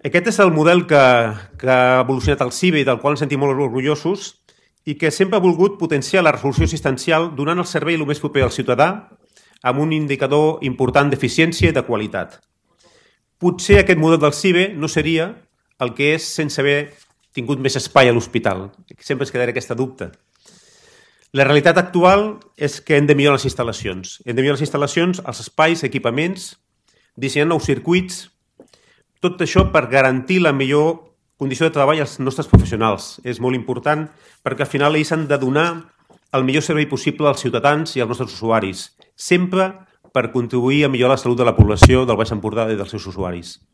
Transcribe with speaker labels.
Speaker 1: Aquest és el model que ha evolucionat el CIBE i del qual ens sentim molt orgullosos i que sempre ha volgut potenciar la resolució assistencial donant el servei el més proper al ciutadà amb un indicador important d'eficiència i de qualitat. Potser aquest model del CIBE no seria el que és sense haver tingut més espai a l'hospital. Sempre es quedarà aquesta dubte. La realitat actual és que hem de millorar les instal·lacions. Hem de millorar les instal·lacions, els espais, equipaments, dissenyant nous circuits, tot això per garantir la millor condició de treball als nostres professionals. És molt important perquè al final ells han de donar el millor servei possible als ciutadans i als nostres usuaris, sempre per contribuir a millorar la salut de la població del Baix Empordà i dels seus usuaris.